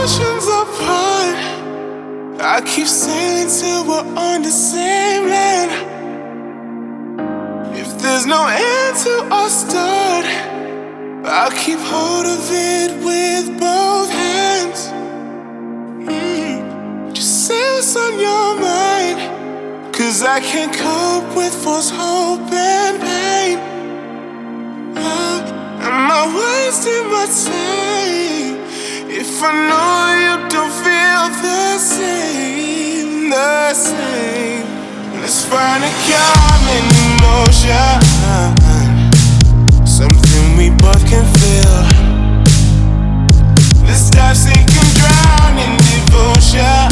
oceans apart. I keep sailing till we're on the same land. If there's no end to our start, I'll keep hold of it with both hands. Just say what's on your mind, 'cause I can't cope with false hope and pain. Am I wasting my time if I know you don't feel the same, the same? Let's find a common emotion, something we both can feel. Let's dive, sink and drown in devotion,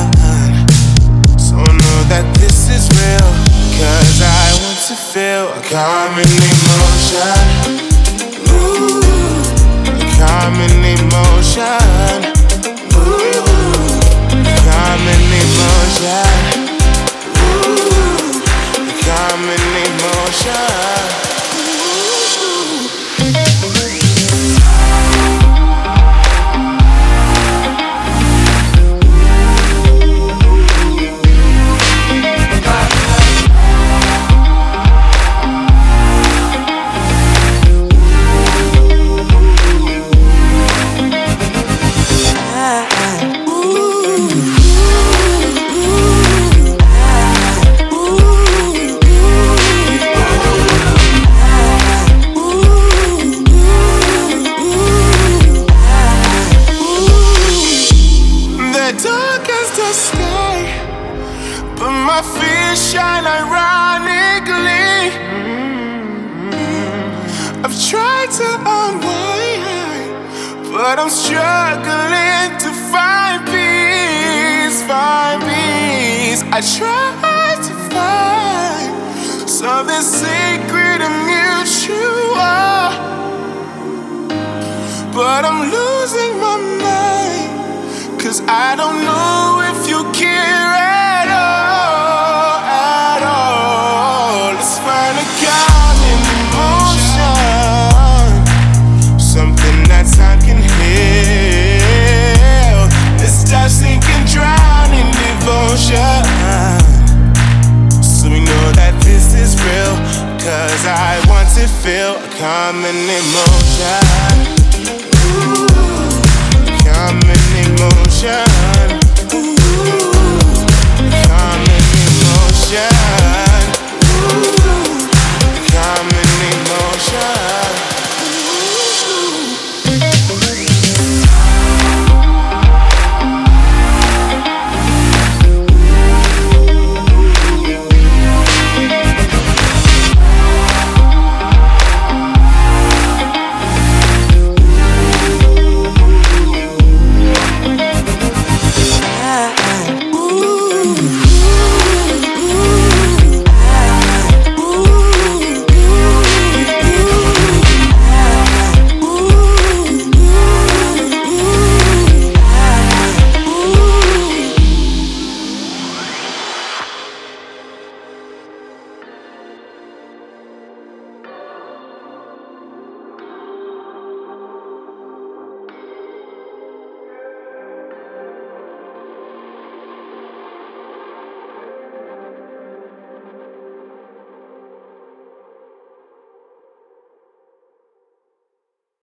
so know that this is real, 'cause I want to feel a common emotion. Common emotion, ooh, common emotion, ooh, common emotion. Dark as the sky, but my fears shine ironically. I've tried to unwind, but I'm struggling to find peace, find peace. I try to find something sacred and mutual, but I'm losing my mind, 'cause I don't know if you care.